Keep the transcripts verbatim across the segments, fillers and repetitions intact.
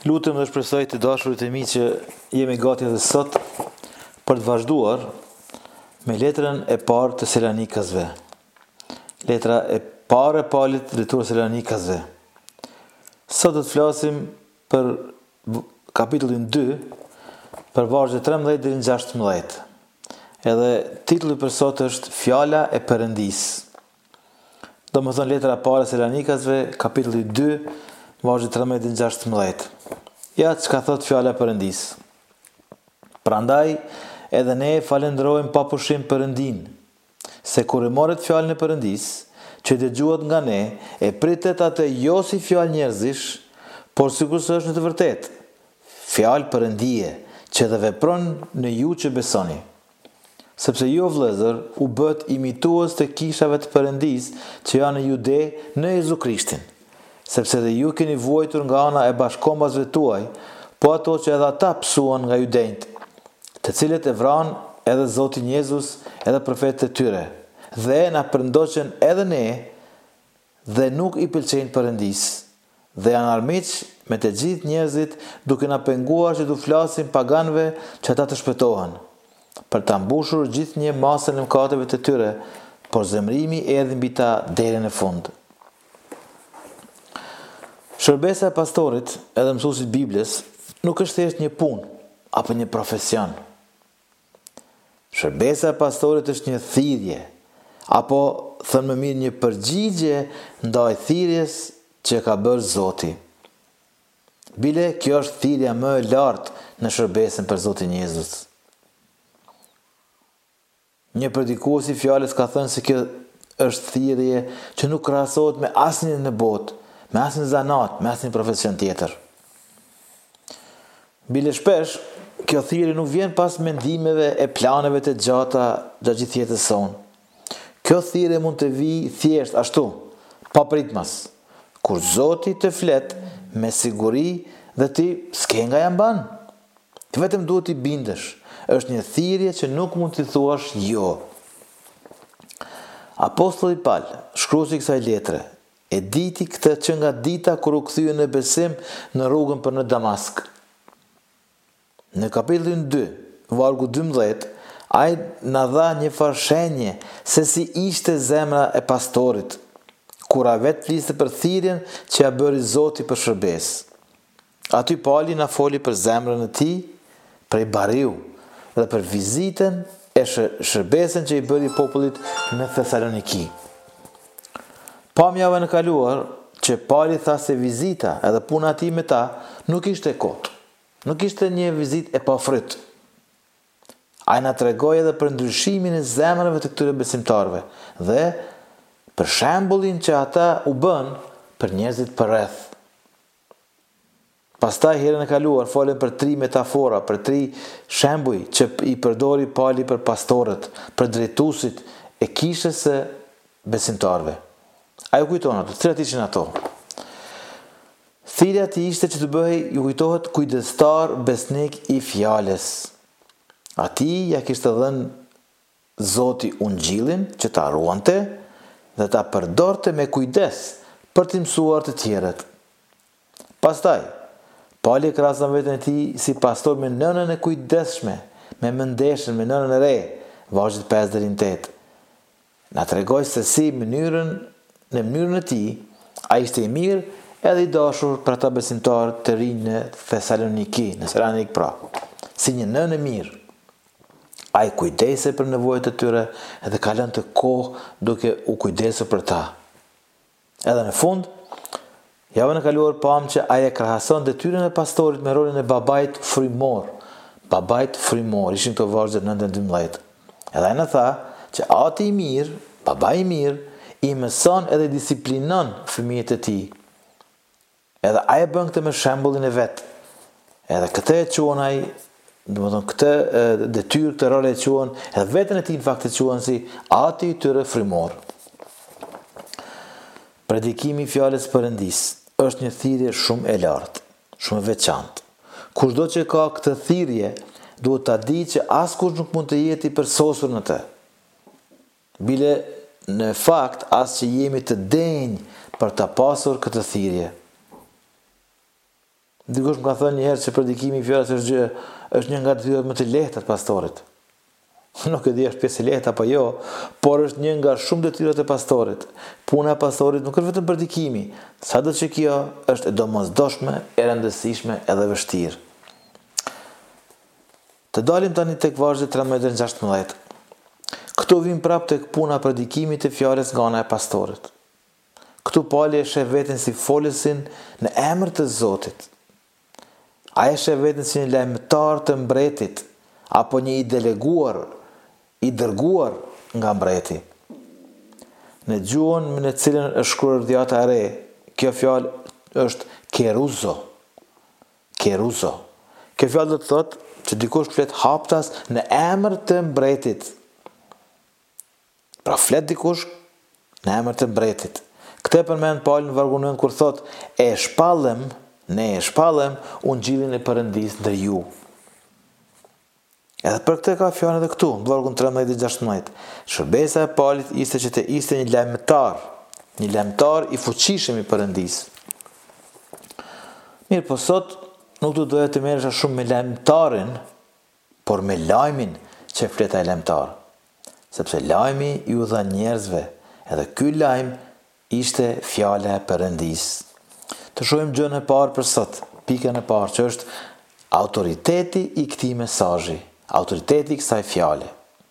Lutem dhe shpresoj të dashurit e mi që jemi gati edhe sot për të vazhduar me letrën e parë të Selanikasve. Letra e parë e Paulit drejtuar Selanikasve. Sot do të flasim për kapitullin dy, për vargjet tretëmbëdhjetë deri në gjashtëmbëdhjetë. Edhe titulli për sot është Fjala e Perëndis. Do më thënë letra e parë e Selanikasve, kapitulli dy, vargjet tretëmbëdhjetë deri në gjashtëmbëdhjetë. Ja çka thot fjala e Perëndis. Prandaj edhe ne falenderojmë pa pushim Perëndin, se kur e morët fjalën e Perëndis, që dëgjuat nga ne, e pritet atë jo si fjalë njerëzish, por sikur se është në të vërtetë, fjalë perëndie, që dhe vepron në ju që besoni. Sepse ju vëllezër u bët imitues të kishave të Perëndis që janë në Jude në Jezu Krishtin. Sepse dhe ju keni vuajtur nga ana e bashkombasve tuaj, po ato që edhe ata psuan nga judejt, të cilët e vran edhe Zoti Jezus edhe profetët e tyre, dhe na përndoqen edhe ne, dhe nuk i pëlqejnë Perëndis, dhe janë armiq me të gjithë njerëzit, duke na penguar që du flasim paganëve që ata të shpëtohen, për ta mbushur gjithnjë masën e mëkateve të tyre, por zemrimi erdhi mbi ta deri në fund. Shërbesa e pastorit edhe mësuesit Biblës nuk është thjesht një punë apo një profesion. Shërbesa e pastorit është një thirrje, apo thënë më mirë një përgjigje ndaj thirrjes që ka bërë Zoti. Bile kjo është thirrja më e lartë në shërbesën për Zotin Jezus. Një predikues i fjalës ka thënë se kjo është thirrje që nuk krahasohet me asnjë në botë, me asnjë zanat, me asnjë profesion tjetër. Bile shpesh, kjo thirrje nuk vjen pas mendimeve e planeve të gjata gjatë gjithë jetës sonë. Kjo thirrje mund të vijë thjesht ashtu, pa pritmas, kur Zoti të flet me siguri dhe ti s'ke nga ja mban. Ti vetëm duhet i bindesh. Është një thirrje që nuk mund t'i thuash jo. Apostulli Paul, shkruesi i kësaj letre, e diti këtë që nga dita kur u kthye në besim në rrugën për në Damask. Në kapitullin dy, vargu dymbëdhjetë, ai na dha një farë shenje se si ishte zemra e pastorit, kur a vetë fliste për thirrjen që ja bëri Zoti për shërbes. Aty Pauli na foli për zemrën e tij prej bariu dhe për vizitën e shërbesën që i bëri popullit në Thesaloniki. Pam javën e kaluar që Pauli tha se vizita edhe puna e tij me ta nuk ishte kot. Nuk ishte një vizitë e pafryt. Ai na tregoi edhe për ndryshimin e zemrave të këtyre besimtarëve dhe për shembullin që ata u bën për njerëzit përreth. Pastaj herën e kaluar folën për tri metafora, për tri shembuj që i përdori Pauli për pastorët, për drejtuesit e kishës së besimtarëve. A ju kujton ato? Cilat ishin ato? Thirrja e tij ishte që të bëhej, ju kujtohet, kujdestar besnik i fjalës. Atij ja kishte dhënë Zoti ungjillin që ta ruante dhe ta përdorte me kujdes për t'i mësuar të tjerët. Pastaj, Pauli krahason veten e tij si pastor me nënën e kujdesshme, me mëndeshën, me nënën e re, vargjet pesë deri në tetë. Na tregoi se si mënyrën në mënyrën e tij, ai ishte i mirë edhe i dashur për ata besimtarë të rinj në Thesaloniki, në Salonik pra, si një nënë e mirë. Ai kujdese për nevojat e tyre edhe ka lënë të kohë duke u kujdesur për ta. Edhe në fund, javën e kaluar pam që ai e krahason detyrën e pastorit me rolin e babait frymor. Babait frymor, ishin këto vargjet nëntë e dymbëdhjetë. Edhe ai na tha që ati i mirë, babai i mirë, i mëson edhe disiplinon fëmijët e tij. Edhe ai e bën këtë me shembullin e vet. Edhe këtë e quan ai, domethënë këtë detyrë, këtë rol e quan, edhe veten e tij në fakt e quan si ati i tyre frymor. Predikimi i fjalës Perëndis është një thirrje shumë e lartë, shumë e veçantë. Kushdo që ka këtë thirrje, duhet ta di që askush nuk mund të jetë i përsosur në të. Bile në fakt as që jemi të denjë për ta pasur këtë thirrje. Dikush më ka thënë një herë që predikimi i fjalës është gjë, është një nga detyrat më të lehta të pastorit. Nuk e di është pjesë e lehtë apo jo, por është një nga shumë detyrat e pastorit. Puna e pastorit nuk është vetëm predikimi, sado që kjo është e domosdoshme, e rëndësishme edhe e vështirë. Të dalim tani tek vargjet tridhjetë e gjashtëdhjetë. Këtu vim prapë tek puna e predikimit të fjalës nga ana e pastorit. Këtu Pali e sheh veten si folësin në emër të Zotit. Ai e sheh veten si një lajmëtar të mbretit, apo një i deleguar, i dërguar nga mbreti. Në gjuhën në cilën është shkruar dhjata e re, kjo fjalë është keruzo. Keruzo. Kjo fjalë do të thotë që dikush flet haptas në emër të mbretit. Pra flet dikush në emër të mbretit. Këtë përmend Pali në vargun nëntë kur thotë e shpallëm, ne e shpallëm ungjillin e Perëndisë ndër ju. Edhe për këtë ka fjalën edhe këtu, në vargun tridhjetë e gjashtëdhjetë. Shërbesa e Palit ishte që të ishte një lajmëtar, një lajmëtar i fuqishëm i Perëndisë. Mirë, po sot nuk do doja të merresha shumë me lajmëtarin, por me lajmin që flet ai lajmëtar. Sepse lajmi ju dha njerëzve, edhe ky lajm ishte fjala e Perëndisë. Të shohim gjën e parë për sot, pikën e parë që është autoriteti i këtij mesazhi, autoriteti i kësaj fjale.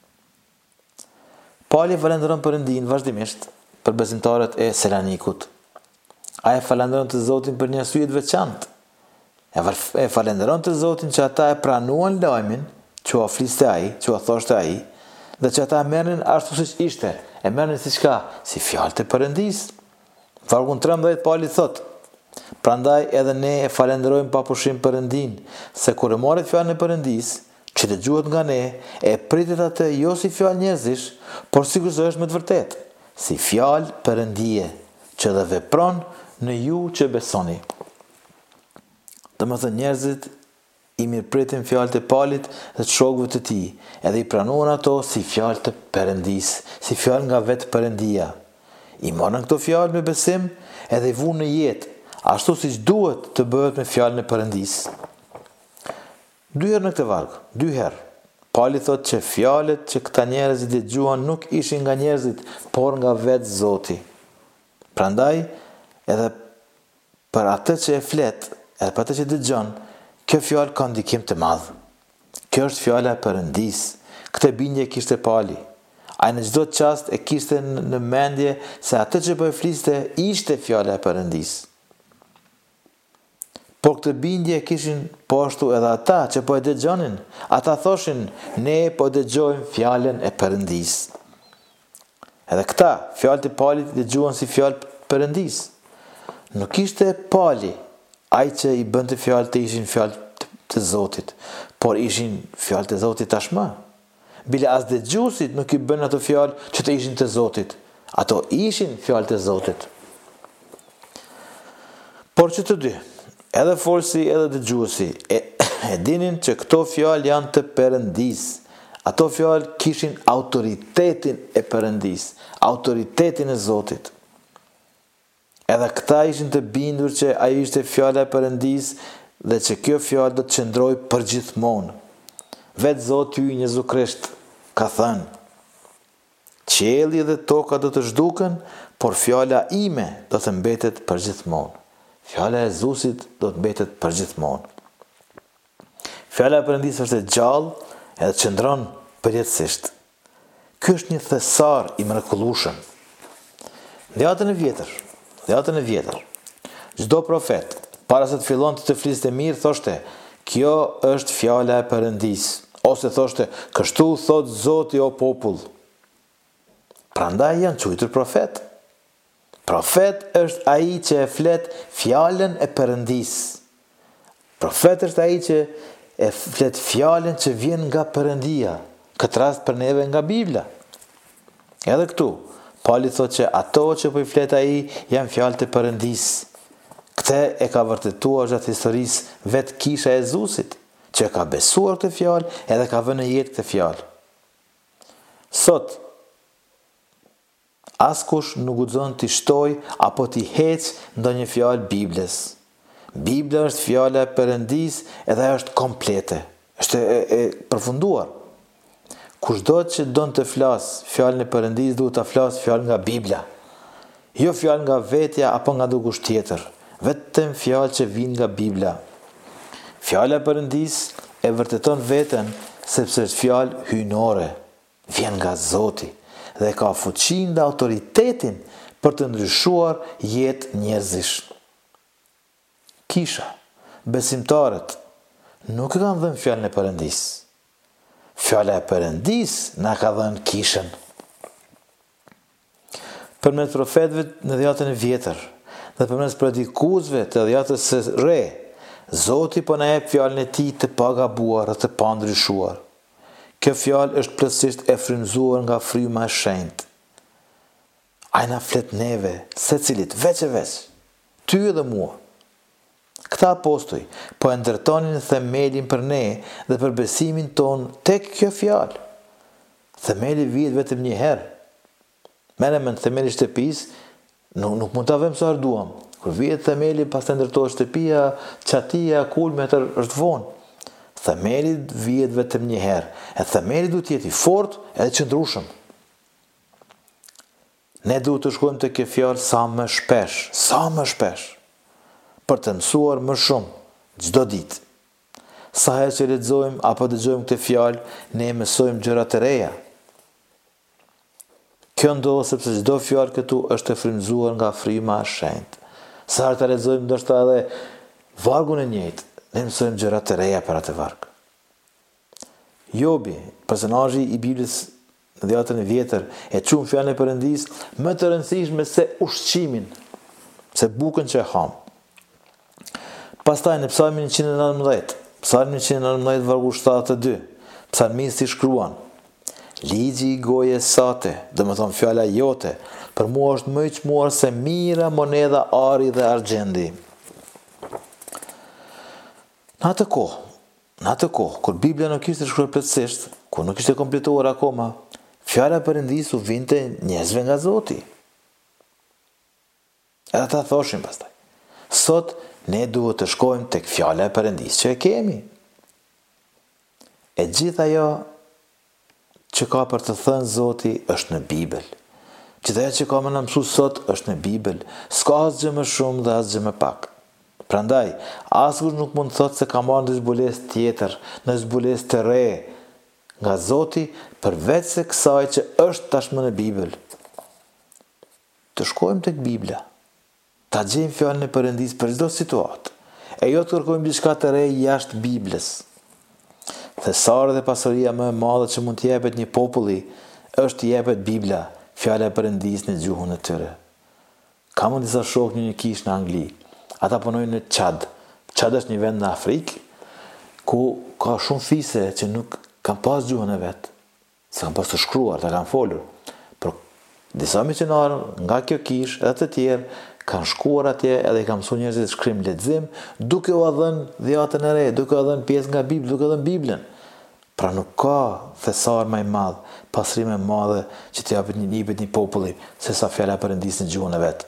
Pali falenderon Perëndin vazhdimisht për besimtarët e Selanikut. Ai falenderon të Zotin për një arsye të veçantë. E falenderon të Zotin që ata e pranuan lajmin që u fliste ai, që u thoshte ai, dhe që ata merrnin ashtu siç ishte, e merrnin si çka, si fjalë të Perëndisë. Vargun tridhjetë Pali thotë: prandaj edhe ne e falenderojmë pa pushim Perëndin, se kur e morët fjalën e Perëndisë, që dëgjuhet nga ne, e pritet atë jo si fjalë njerëzish, por sigurisht është me të vërtetë, si fjalë Perëndie, që dhe vepron në ju që besoni. Domethënë njerëzit i mirëpritin fjalët e Palit dhe të shokëve të tij, edhe i pranuan ato si fjalë të Perëndisë, si fjalë nga vetë Perëndia. I morën këto fjalë me besim edhe i vunë në jetë, ashtu siç duhet të bëhet me fjalën e Perëndisë. Dy herë në këtë varg, dy herë. Pali thotë që fjalët që këta njerëz i dëgjuan nuk ishin nga njerëzit, por nga vetë Zoti. Prandaj, edhe për atë që e flet, edhe për atë që dëgjon, kjo fjalë ka ndikim të madh. Kjo është fjala e Perëndisë. Këtë bindje kishte Pali. Ai në çdo çast e kishte në mendje se atë që po e fliste ishte fjala e Perëndisë. Por këtë bindje kishin po ashtu edhe ata që po e dëgjonin. Ata thoshin, ne po dëgjojmë fjalën e Perëndisë. Edhe këta, fjalët e Palit dëgjuan si fjalë Perëndisë. Nuk ishte Pali ai që i bënte fjalët të ishin fjalë të Zotit, por ishin fjalë të Zotit tashmë. Bile as dëgjuesit nuk i bën ato fjalë që të ishin të Zotit. Ato ishin fjalë të Zotit. Por që të dy, edhe folësi edhe dëgjuesi, e, e dinin që këto fjalë janë të Perëndisë. Ato fjalë kishin autoritetin e Perëndisë, autoritetin e Zotit. Edhe këta ishin të bindur që ai ishte fjala e Perëndisë dhe që kjo fjalë do të qëndrojë përgjithmonë. Vetë Zoti ynë Jezu Krisht ka thënë: qielli dhe toka do të zhduken, por fjala ime do të mbetet përgjithmonë. Fjala e Jezusit do të mbetet përgjithmonë. Fjala e Perëndisë është e gjallë edhe qëndron përjetësisht. Ky është një thesar i mrekullueshëm. Në Dhjetën e vjetër, Dhjetën e vjetër, çdo profet, para se të fillonte të fliste mirë, thoshte: kjo është fjala e Perëndisë. Ose thoshte: kështu thot Zoti o popull. Prandaj janë quajtur profet. Profet është ai që e flet fjalën e Perëndisë. Profet është ai që e flet fjalën që vjen nga Perëndia, këtë rast për neve nga Bibla. Edhe këtu, Pali thot që ato që po i flet ai janë fjalët e Perëndisë. Këtë e ka vërtetuar gjatë historisë vetë kisha e Jezusit, që ka besuar këtë fjalë edhe ka vënë në jetë këtë fjalë. Sot, askush nuk guxon t'i shtoj apo t'i hec ndonjë fjalë Biblës. Biblia është fjala e Perëndis edhe ajo është komplete, është e, e përfunduar. Kushdo që don të flas fjalën e Perëndis duhet ta flas fjalën nga Bibla. Jo fjalë nga vetja apo nga dikush tjetër, vetëm fjalë që vijnë nga Bibla. Fjala e Perëndis e vërteton veten sepse është fjalë hyjnore, vjen nga Zoti dhe ka fuqinë dhe autoritetin për të ndryshuar jetë njerëzish. Kisha, besimtarët, nuk e kanë dhënë fjalën e Perëndis. Fjala e Perëndis na ka dhënë kishën. Përmes profetëve në dhjetën e vjetër dhe përmes predikuesve të dhjetës së re, Zoti po na jep fjalën e tij të pagabuar dhe të pandryshuar. Kjo fjalë është plotësisht e frymzuar nga fryma e shenjtë. Ai na flet neve, secilit veç e veç, ty dhe mua. Këta apostoj po e ndërtonin themelin për ne dhe për besimin ton tek kjo fjalë. Themeli vihet vetëm një herë. Merrem me themeli shtëpisë, nuk, nuk mund ta vëmë sa duam. Kur vihet themeli, pastaj ndërtohet shtëpia, çatia, kulmi atë është vonë. Themeli vihet vetëm një herë. E themeli duhet të jetë i fortë edhe qëndrueshëm. Ne duhet të shkojmë te kjo fjalë sa më shpesh, sa më shpesh, për të mësuar më shumë çdo ditë. Sa herë që lexojmë apo dëgjojmë këtë fjalë, ne mësojmë gjëra të reja. Kjo ndodh sepse çdo fjalë këtu është e frymzuar nga fryma e shenjtë. Sa herë ta lexojmë ndoshta edhe vargun e njëjtë, ne mësojmë gjëra të reja për atë varg. Jobi, personazhi i Biblës në dhjetën e vjetër, e çon fjalën e Perëndis më të rëndësishme se ushqimin, se bukën që e ham. Pastaj në Psalmin njëqind e nëntëmbëdhjetë, Psalmi njëqind e nëntëmbëdhjetë vargu shtatëdhjetë e dy, psalmisti shkruan: Ligji i gojes sate, dhe më thonë fjala jote, për mua është më i çmuar se mira, monedha, ari dhe argjendi. Në atë kohë, në atë kohë, kur Biblia nuk ishte shkruar plotësisht, kur nuk ishte kompletuar akoma, fjala e Perëndis u vinte njerëzve nga Zoti. Edhe ata thoshin pastaj: sot ne duhet të shkojmë tek fjala e Perëndis që e kemi. E gjithë ajo që ka për të thënë Zoti është në Bibël. Gjithë ajo që ka më na mësu sot është në Bibël. S'ka asgjë më shumë dhe asgjë më pak. Prandaj, askush nuk mund të thotë se ka marrë një zbulesë tjetër, në zbulesë të re nga Zoti, përveç se kësaj që është tashmë në Bibël. Të shkojmë tek Bibla, ta gjejmë fjalën e Perëndis për çdo situatë, e jo të kërkojmë diçka të re jashtë Biblës. Thesari dhe pasoria më e madhe që mund të jepet një populli është të jepet Bibla, fjala e Perëndis në gjuhën e tyre. Kam disa shokë në një kishë në Angli. Ata punojnë në Çad. Çad është një vend në Afrikë ku ka shumë fise që nuk kanë pas gjuhën e vet. S'kan pas të shkruar, ta kanë folur. Por disa misionarë nga kjo kishë edhe të tjerë kanë shkuar atje edhe i kanë mësuar njerëzit shkrim lexim, duke u dhënë dhjetën e re, duke u dhënë pjesë nga Bibla, duke u dhënë Biblën. Pra nuk ka thesar më i madh, pasrim më e madhe që të japet një libër një populli se sa fjala e Perëndis në gjuhën e vet.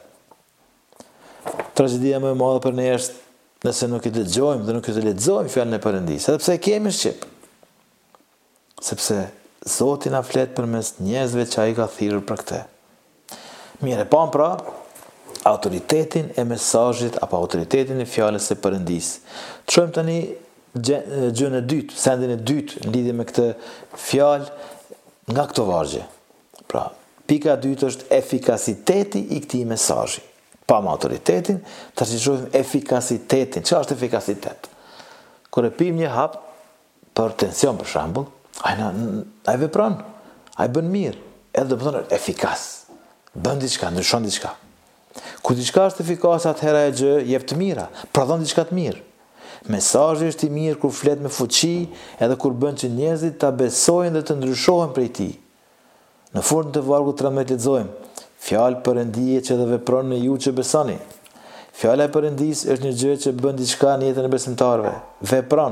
Tragjedia më e madhe për ne është nëse nuk i dëgjojmë dhe nuk i lexojmë fjalën e Perëndis, edhe pse e kemi shqip. Sepse Zoti na flet përmes njerëzve që ai ka thirrur për këtë. Mirë, pa pra autoritetin e mesazhit apo autoritetin e fjalës së Perëndis. Çojmë tani gjën e dytë, sendin e dytë në lidhje me këtë fjalë nga këto vargje. Pra, pika e dytë është efikasiteti i këtij mesazhi. Pa më autoritetin, tash i shohim efikasitetin. Çfarë është efikasitet? Kur e pim një hap për tension për shembull, ai na ai vepron, ai bën mirë, edhe do të thonë efikas. Bën diçka, ndryshon diçka. Kur diçka është efikase, atëherë e gjë jep të mira, prodhon diçka të mirë. Mesazhi është i mirë kur flet me fuqi, edhe kur bën që njerëzit ta besojnë dhe të ndryshohen prej tij. Në fund të vargut tridhjetë lexojmë: Fjalë Perëndie që dhe vepron në ju që besoni. Fjala e Perëndis është një gjë që bën diçka në jetën e besimtarëve. Vepron.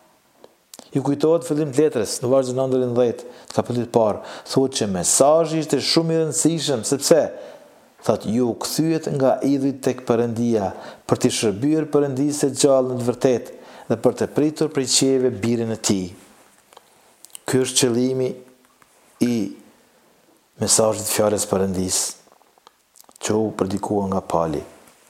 Ju kujtohet fillim të letrës, në vargun nëntëdhjetë të kapitullit parë, thotë që mesazhi ishte shumë i rëndësishëm sepse thot ju kthyet nga idhujt tek Perëndia për të shërbyer Perëndisë së gjallë në të vërtetë dhe për të pritur prej qiejve birin e tij. Ky është qëllimi i mesazhit të fjalës Perëndisë që u predikua nga Pali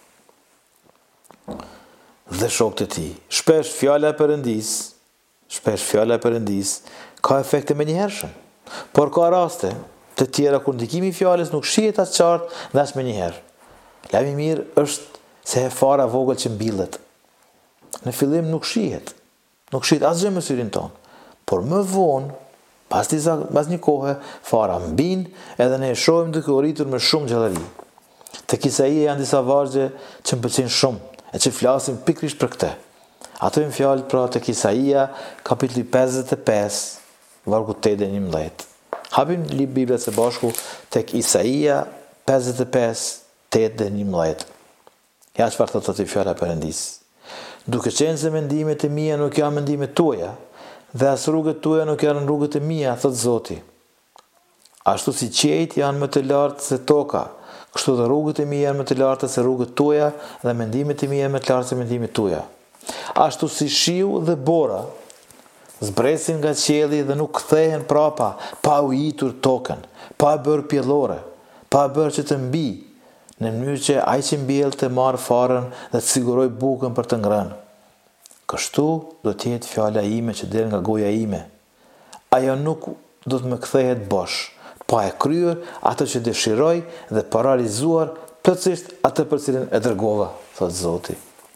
dhe shokët e tij. Shpesh fjala e Perëndisë, shpesh fjala e Perëndisë ka efekte menjëhershëm, por ka raste të tjera kur ndikimi i fjalës nuk shihet as qartë dhe as menjëherë. Lajmi i mirë është se e fara vogël që mbillet. Në fillim nuk shihet, nuk shihet asgjë me syrin ton, por më vonë, pas disa, pas një kohe, fara mbin edhe ne e shohim duke u rritur me shumë gjallëri. Tek Isaia janë disa vargje që më pëlqejnë shumë e që flasin pikërisht për këtë. Ato janë fjalë pra tek Isaia, kapitulli pesëdhjetë e pesë, vargu tetë e njëmbëdhjetë. Hapim librin Biblën së bashku tek Isaia pesëdhjetë e pesë, tetë e njëmbëdhjetë. Ja çfarë thotë aty fjala e Perëndisë. Duke qenë se mendimet e mia nuk janë mendimet tuaja, dhe as rrugët tuaja nuk janë rrugët e mia, thot Zoti. Ashtu si qiejt janë më të lartë se toka, kështu dhe rrugët e mia janë më të larta se rrugët tuaja dhe mendimet e mia janë më të larta se mendimet tuaja. Ashtu si shiu dhe bora zbresin nga qielli dhe nuk kthehen prapa, pa u itur tokën, pa e bërë pjellore, pa e bërë që të mbi, në mënyrë që ai që mbjell të marrë farën dhe të siguroj bukën për të ngrënë. Kështu do të jetë fjala ime që del nga goja ime. Ajo nuk do të më kthehet bosh, pa e kryer atë që dëshiroj dhe pa realizuar plotësisht atë për cilën e dërgova, thot Zoti.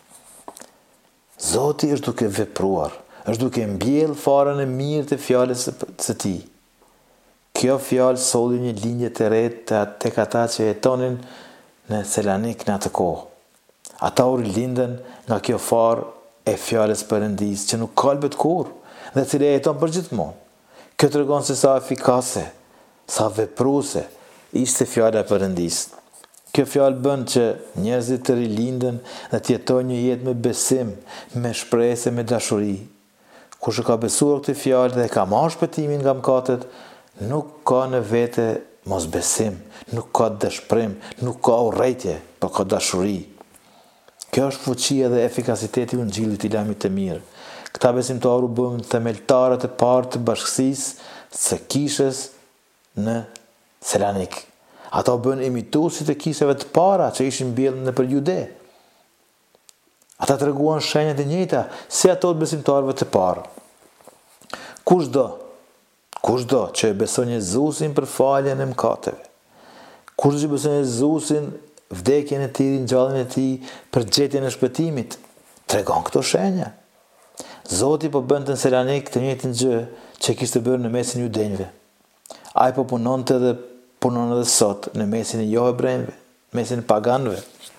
Zoti është duke vepruar, është duke mbjell farën e mirë të fjalës së tij. Kjo fjalë solli një linje të re tek ata që jetonin në Selanik në atë kohë. Ata u rilinden nga kjo farë e fjalës Perëndisë që nuk kalbet kurrë dhe e cila jeton përgjithmonë. Kjo tregon se sa efikase, sa vepruese ishte fjala e Perëndisë. Kjo fjalë bën që njerëzit të rilinden dhe të jetojnë një jetë me besim, me shpresë, me dashuri. Kush e ka besuar këtë fjalë dhe e ka marrë shpëtimin nga mëkatet, nuk ka në vete mos besim, nuk ka dëshpërim, nuk ka urrëtie, por ka dashuri. Kjo është fuqia dhe efikasiteti i Ungjillit i lajmit të mirë. Këta besimtarë u bën themeltarët e parë të bashkësisë së kishës në Selanik. Ata u bën imituesit e kishave të para që ishin mbjellur nëpër Jude. Ata treguan shenjat e njëjta si ato të besimtarëve të parë. Kushdo Kushdo që e beson Jezusin për faljen e mëkateve, kushdo që beson Jezusin, vdekjen e tij, ngjalljen e tij, për gjetjen e shpëtimit, tregon këto shenja. Zoti po bënte në Selanik të njëjtën gjë që kishte bërë në mesin e judenjve. Ai po punonte dhe punon edhe sot në mesin e jo hebrejve, në mesin e paganëve.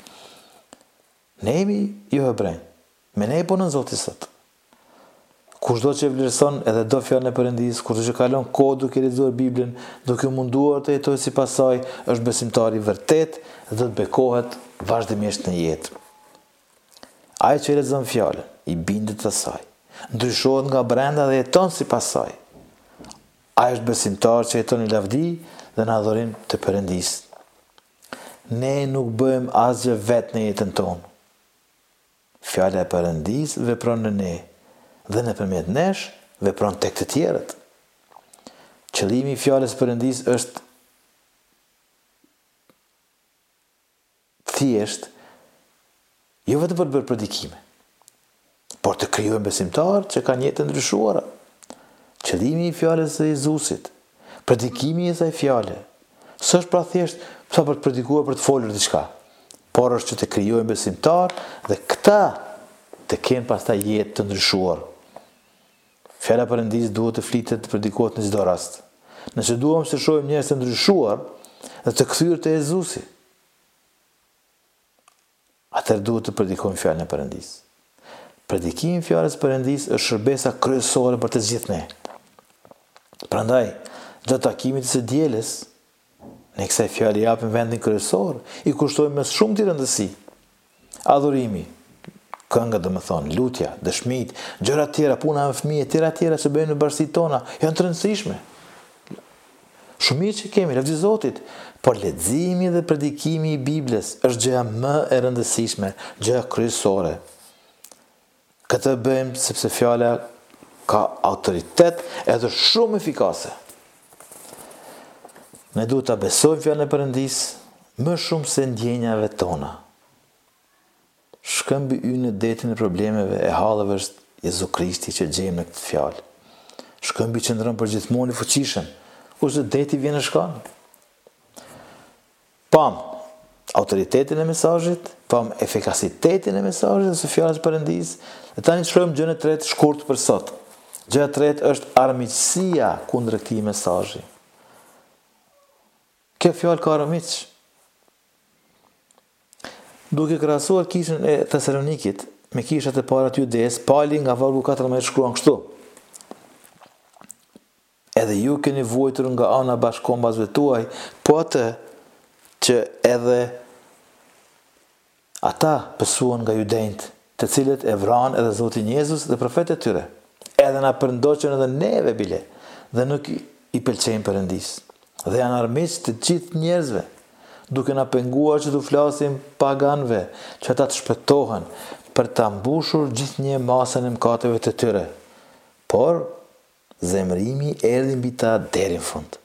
Ne jemi jo hebrejnë, me ne punon Zoti sot. Kushdo që vlerëson edhe do fjalën e Perëndisë, kushdo që kalon kohë duke lexuar Biblën, duke munduar të jetojë sipas saj, është besimtar i vërtet dhe do të bekohet vazhdimisht në jetë. Ai që lexon fjalën, i bindet asaj, ndryshohet nga brenda dhe jeton sipas saj. Ai është besimtar që jeton në lavdi dhe në adhurim të Perëndisë. Ne nuk bëjmë asgjë vetë në jetën tonë. Fjala e Perëndisë vepron në ne dhe nëpërmjet nesh vepron tek të tjerët. Qëllimi i fjalës Perëndisë është thjesht jo vetëm për të bërë predikime, por të krijojmë besimtarë që kanë jetë të ndryshuara. Qëllimi i fjalës së Jezusit, predikimi i asaj fjale, s'është pra thjesht sa për të predikuar, për të folur diçka, por është që të krijojmë besimtarë dhe këta të kenë pastaj jetë të ndryshuar. Fjala e Perëndisë duhet të flitet, të predikohet në çdo rast. Nëse duam të shohim njerëz të ndryshuar dhe të kthyer te Jezusi, atëherë duhet të predikojmë fjalën e Perëndisë. Predikimi i fjalës së Perëndisë është shërbesa kryesore për të gjithë ne. Prandaj, gjatë takimit të së dielës, ne kësaj fjale japim vendin kryesor, i kushtojmë me shumë të rëndësi. Adhurimi, kënga do më thonë, lutja, dëshmit, gjëra tjera, puna me fëmijë, tjera tjera që bëjmë në bashkësitë tona, janë të rëndësishme. Shumit që kemi, lavdi Zotit, por leximi dhe predikimi i Biblës është gjëja më e rëndësishme, gjëja kryesore. Këtë bëjmë sepse fjala ka autoritet edhe shumë efikase. Ne duhet ta besojmë fjalën e Perëndisë më shumë se ndjenjave tona. Shkëmbi ynë në detin e problemeve e hallëve është Jezu Krishti që gjejmë në këtë fjalë. Shkëmbi qëndron për gjithmonë i fuqishëm, kurse deti vjen e shkon. Pam autoritetin e mesazhit, pam efikasitetin e mesazhit së fjalës së Perëndisë. Dhe tani shkojmë gjën e tretë shkurt për sot. Gjëja e tretë është armiqësia kundër këtij mesazhi. Kjo fjalë ka armiq. Duke krahasuar kishën e Thesalonikit me kishat e para të Judeas, Pauli nga vargu katërmbëdhjetë shkruan kështu: Edhe ju keni vuajtur nga ana bashkëkombësve tuaj, po atë që edhe ata pësuan nga judejt, të cilët e vranë edhe Zotin Jezus dhe profetët e tyre. Edhe na përndoqën edhe neve bile, dhe nuk i pëlqejnë Perëndisë. Dhe janë armiq të gjithë njerëzve, duke na penguar që të flasim paganëve, që ata të shpëtohen, për ta mbushur gjithnjë masën e mëkateve të tyre. Por zemrimi erdhi mbi ta deri në fund.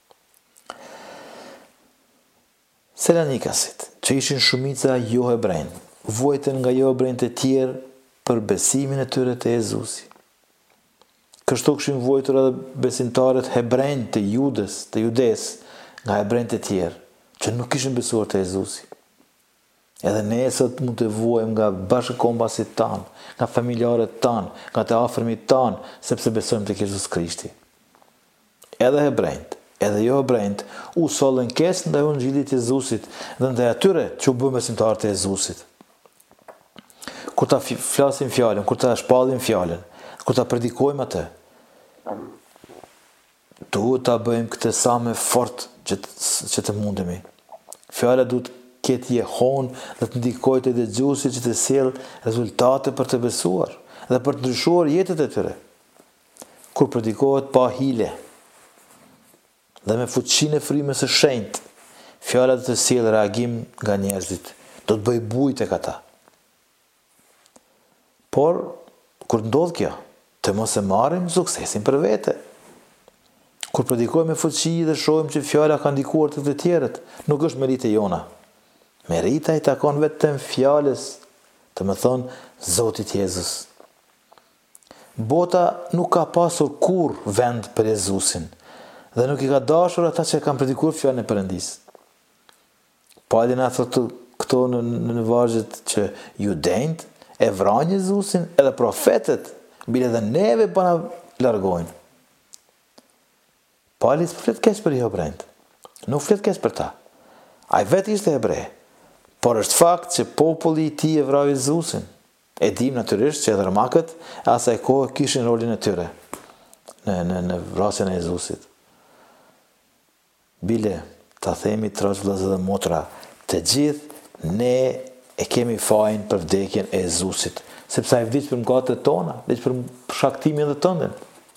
Selanikasit, që ishin shumica jo hebrejnë, vuajtën nga jo hebrejnë të tjerë për besimin e tyre te Jezusi. Kështu kishin vuajtur edhe besimtarët hebrejnë të Judës, të Judes, nga hebrejnë të tjerë, që nuk kishin besuar te Jezusi. Edhe ne sot mund të vuajmë nga bashkëkombasit tanë, nga familjarët tanë, nga të afërmit tanë, sepse besojmë tek Jezus Krishti. Edhe hebrejt, edhe jo hebrejt, u sollën kesë ndaj Ungjillit të Jezusit dhe ndaj atyre që u bën besimtarë të Jezusit. Kur ta flasim fjalën, kur ta shpallim fjalën, kur ta predikojmë atë, duhet ta bëjmë këtë sa më fort që të, që të mundemi. Fjala duhet këtë jehon dhe të ndikojë te dëgjuesi që të sjell rezultate për të besuar dhe për të ndryshuar jetët e tyre. Kur predikohet pa hile dhe me fuqinë e frymës së shenjtë, fjala do të sjellë reagim nga njerëzit, do të bëjë bujë tek ata. Por kur ndodh kjo, të mos e marrim suksesin për vete. Kur predikojmë me fuqi dhe shohim që fjala ka ndikuar të të tjerët, nuk është merite jona. Merita i takon vetëm fjalës, të më thonë Zotit Jezus. Bota nuk ka pasur kur vend për Jezusin, dhe nuk i ka dashur ata që kanë predikuar fjalën e Perëndisë. Pauli na thotë këto në, në vargjet që judejt e vranë Jezusin, edhe profetët, bile dhe neve pa na largojnë. Pauli s'flet keq për hebrejt. Nuk flet keq për ta. Ai vetë ishte hebrej. Por është fakt që populli i tij e vrau Jezusin. E dim natyrisht që edhe romakët e asaj kohe kishin rolin e tyre në në në vrasjen e Jezusit. Bile, ta themi troç vëllezër dhe motra, të gjithë ne e kemi fajin për vdekjen e Jezusit, sepse ai vdiq për mëkatet tona, vdiq për shkaktimin e tëndën.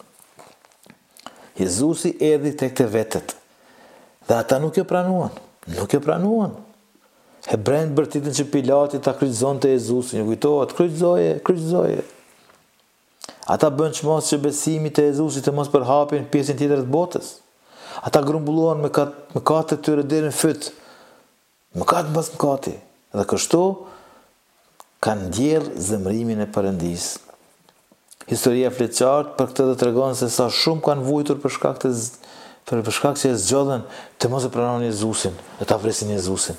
Jezusi erdhi tek të vetët, dhe ata nuk e pranuan, nuk e pranuan. Hebrejt bërtitën që Pilati ta kryqëzonte Jezusin, ju kujtohet, kryqëzoje, kryqëzoje. Ata bën çmos që besimi te Jezusi të mos përhapin pjesën tjetër të botës. Ata grumbulluan me mëkatet e tyre deri në fyt. Mëkat mbas mëkati. Dhe kështu kanë ndjerë zemrimin e Perëndisë. Historia flet qartë për këtë dhe tregon se sa shumë kanë vujtur për shkak të për shkak se e zgjodhen të mos e pranojnë Jezusin, dhe ta vresin Jezusin.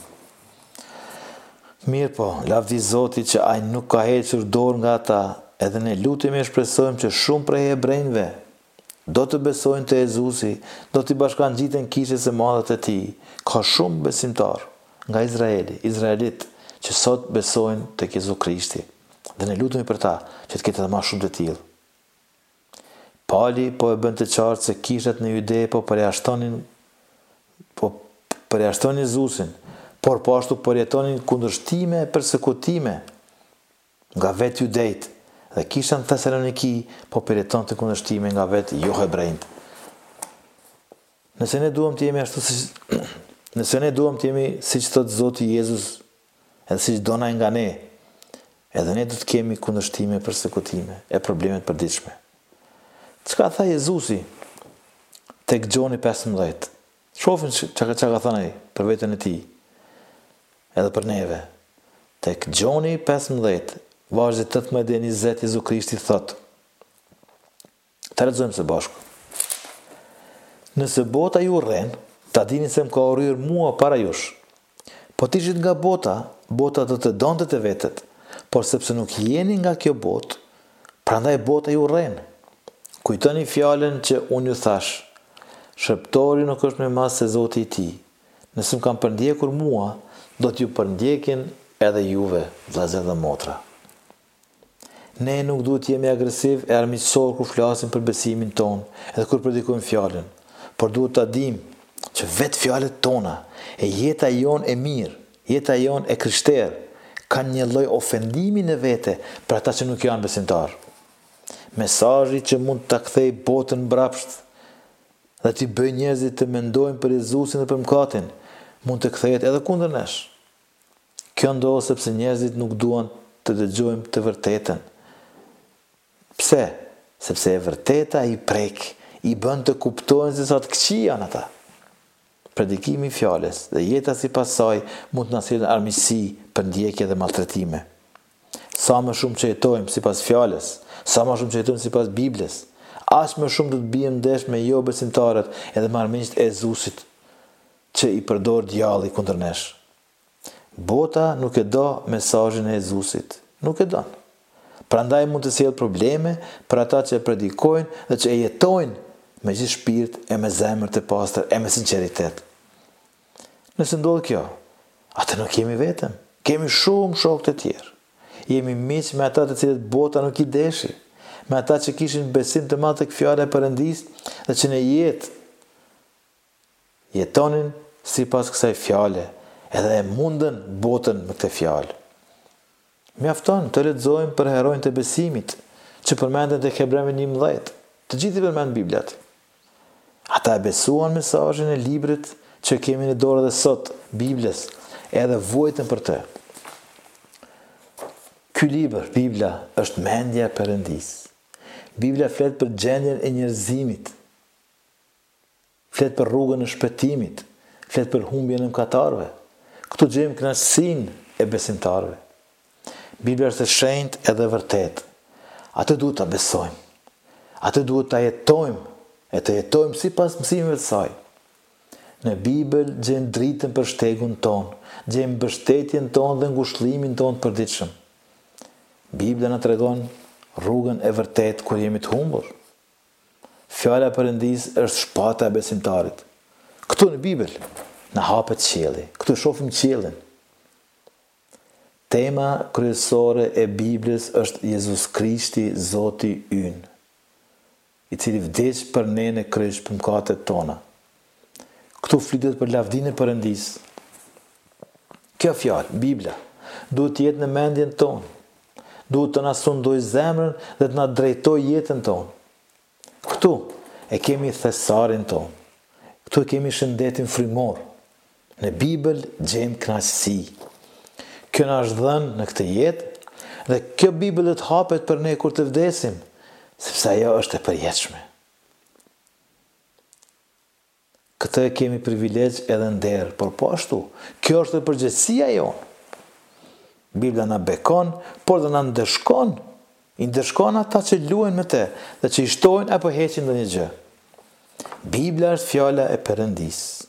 Mirë po, lavdi Zotit që ai nuk ka hequr dorë nga ata, edhe ne lutemi e shpresojmë që shumë prej hebrejve do të besojnë te Jezusi, do të bashkangjiten kishës së madhe të tij. Ka shumë besimtar nga Izraeli, izraelit, që sot besojnë tek Jezu Krishti. Dhe ne lutemi për ta, që të ketë edhe më shumë të tillë. Pauli po e bën të qartë se kishat në Jude po përjashtonin po përjashtonin Jezusin, por po ashtu përjetonin kundërshtime e persekutime nga vetë judejt, dhe kisha në Thesaloniki po përjetonte kundërshtime nga vetë jo hebrejt. Nëse ne duam të jemi ashtu si nëse ne duam të jemi siç thot Zoti Jezus, edhe siç dona nga ne, edhe ne do të kemi kundërshtime, përsekutime e probleme të përditshme. Çka tha Jezusi tek Gjoni pesëmbëdhjetë? Shohim çka çka ka thënë ai për veten e tij. Edhe për neve. Tek Gjoni pesëmbëdhjetë, vargu tetëmbëdhjetë deri në njëzet, Jezu Krishti thot. Ta lexojmë së bashku. Nëse bota ju rren, ta dini se më ka urryer mua para jush. Po të ishit nga bota, bota do të donte të vetet, por sepse nuk jeni nga kjo botë, prandaj bota ju rren. Kujtoni fjalën që unë ju thash. Shërptori nuk është më mas se Zoti i tij. Nëse më kanë përndjekur mua, do t'ju përndjekin edhe juve, vëllezër dhe motra. Ne nuk duhet jemi agresiv e armiqësor kur flasim për besimin ton, edhe kur predikojmë fjalën, por duhet ta dim që vetë fjalët tona e jeta jon e mirë, jeta jon e krishterë, kanë një lloj ofendimi në vete për ata që nuk janë besimtar. Mesazhi që mund ta kthej botën mbrapsht dhe t'i bëj njerëzit të mendojnë për Jezusin dhe për mëkatin, mund të kthehet edhe kundër nesh. Kjo ndodh sepse njerëzit nuk duan të dëgjojnë të vërtetën. Pse? Sepse e vërteta i prek, i bën të kuptojnë se sa të këqij janë ata. Predikimi i fjalës dhe jeta sipas saj mund të na sjellë armiqësi, përndjekje dhe maltretime. Sa më shumë që jetojmë sipas fjalës, sa më shumë që jetojmë sipas Biblës, aq më shumë do të bijmë ndesh me jo besimtarët edhe me armiqtë e Jezusit që i përdor djalli kundër nesh. Bota nuk e do mesazhin e Jezusit, nuk e don. Prandaj mund të sjellë probleme për ata që e predikojnë dhe që e jetojnë me gjithë shpirt e me zemër të pastër e me sinqeritet. Nëse ndodh kjo, atë nuk jemi vetëm, kemi shumë shokë të tjerë. Jemi miq me ata të cilët bota nuk i deshi, me ata që kishin besim të madh tek fjala e Perëndisë dhe që në jetë jetonin sipas kësaj fjale, edhe e mundën botën me këtë fjalë. Mjafton të lexojmë për heronjtë e besimit, që përmenden tek Hebrejve njëmbëdhjetë. Të gjithë i përmend Biblat. Ata e besuan mesazhin e librit që kemi në dorë edhe sot, Biblës, edhe vuajtën për të. Ky libër, Bibla, është mendja e Perëndisë. Bibla flet për gjendjen e njerëzimit. Flet për rrugën e shpëtimit, flet për humbjen e mëkatarëve. Këtu gjejmë kënaqësinë e besimtarëve. Bibla është e shenjtë edhe vërtetë. Atë duhet ta besojmë. Atë duhet ta jetojmë, e të jetojmë sipas mësimeve të saj. Në Bibël gjejmë dritën për shtegun ton, gjejmë mbështetjen tonë dhe ngushëllimin tonë të përditshëm. Bibla na tregon rrugën e vërtetë kur jemi të humbur. Fjala e Perëndisë është shpata e besimtarit. Këtu në Bibël na hapet qielli. Këtu shohim qiellin. Tema kryesore e Biblës është Jezus Krishti, Zoti ynë, i cili vdes për ne në kryq për mëkatet tona. Këtu flitet për lavdinë e Perëndisë. Kjo fjalë, Bibla, duhet të jetë në mendjen tonë. Duhet të na sondojë zemrën dhe të na drejtojë jetën tonë. Këtu e kemi thesarin tonë. Këtu e kemi shëndetin frymor. Në Bibël gjejmë kënaqësi. Kjo na është dhënë në këtë jetë dhe kjo Bibël do të hapet për ne kur të vdesim, sepse ajo është e përjetshme. Këtë kemi privilegj edhe nder, por po ashtu, kjo është e përgjegjësia jonë. Bibla na bekon, por dhe na ndeshkon. I ndeshkon ata që luajnë me të dhe që i shtojnë apo heqin ndonjë gjë. Bibla është fjala e Perëndisë.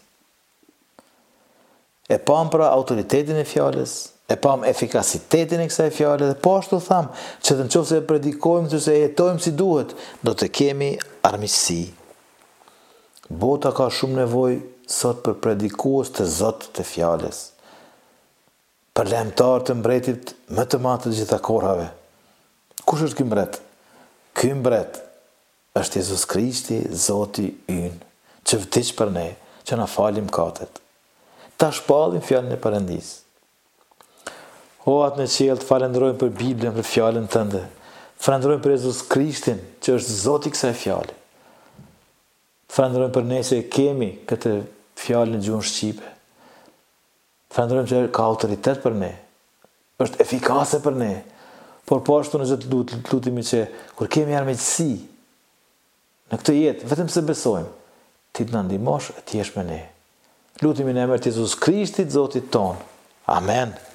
E pam pra autoritetin e fjalës, e pam efikasitetin e kësaj fjale dhe po ashtu tham që të nëse e predikojmë ose e jetojmë si duhet, do të kemi armiqësi. Bota ka shumë nevojë sot për predikues të Zotit të fjalës, për lehmtar të mbretit më të madh të gjitha kohërave. Kush është ky mbret? Ky mbret është Jezus Krishti, Zoti ynë, që vdiq për ne, që na fali mëkatet. Ta shpallim fjalën e Perëndisë. O atë në qiell, të falenderojmë për Biblën, për fjalën tënde. Falenderojmë për Jezus Krishtin, që është Zoti i kësaj fjale. Falenderojmë për ne që kemi këtë fjalë në gjuhën shqipe. Falenderojmë që ka autoritet për ne. Është efikase për ne. Por po ashtu në gjithë lut, lutemi që kur kemi armiqësi në këtë jetë, vetëm se besojmë, ti të na ndihmosh e të jesh me ne. Lutemi në emër të Jezus Krishtit, Zotit ton. Amen.